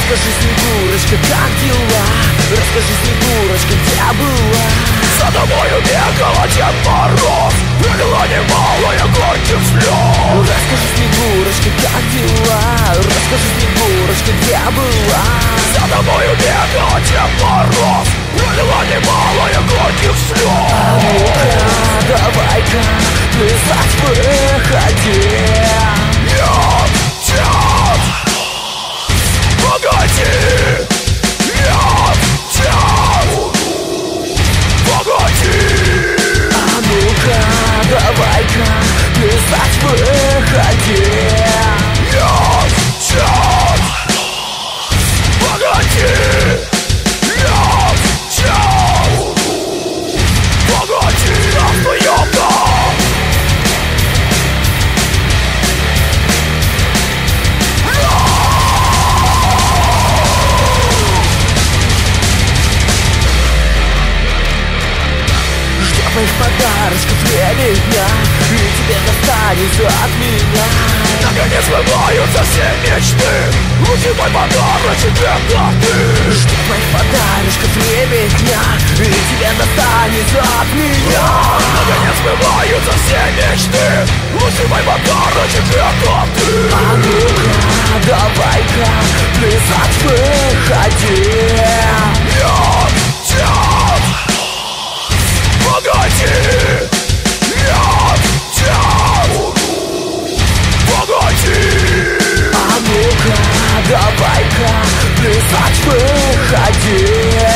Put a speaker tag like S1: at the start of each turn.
S1: Расскажи, Снегурочка, как дела? Расскажи, Снегурочка, где была?
S2: За тобою бегала Дед Мороз, пролила немалая горьких слез.
S1: Расскажи, Снегурочка, как дела? Расскажи, Снегурочка, где была?
S2: За тобою бегала Дед Мороз, пролила немалая горьких слез.
S1: А ну-ка, давай-ка плясать выходи.
S2: Нет, Дед, погоди. Нет, Дед, погоди.
S1: А ну-ка, давай-ка плясать выходи.
S2: Нет, Дед, погоди. Нет, Дед, погоди. Остаем там.
S1: Ждет моих подарочков время дня, и тебе достанется от меня.
S2: Наконец сбываются все мечты. Руки мой подарочек, это ты.
S1: Ждет моих подарочков время дня, и тебе достанется от меня.
S2: Наконец сбываются все мечты. Лучший мой подарочек, это ты.
S1: А ну-ка, давай-ка плясать выходи.
S2: Нет, Дед, погоди. Нет, Дед, погоди.
S1: А ну-ка, давай-ка плясать выходи.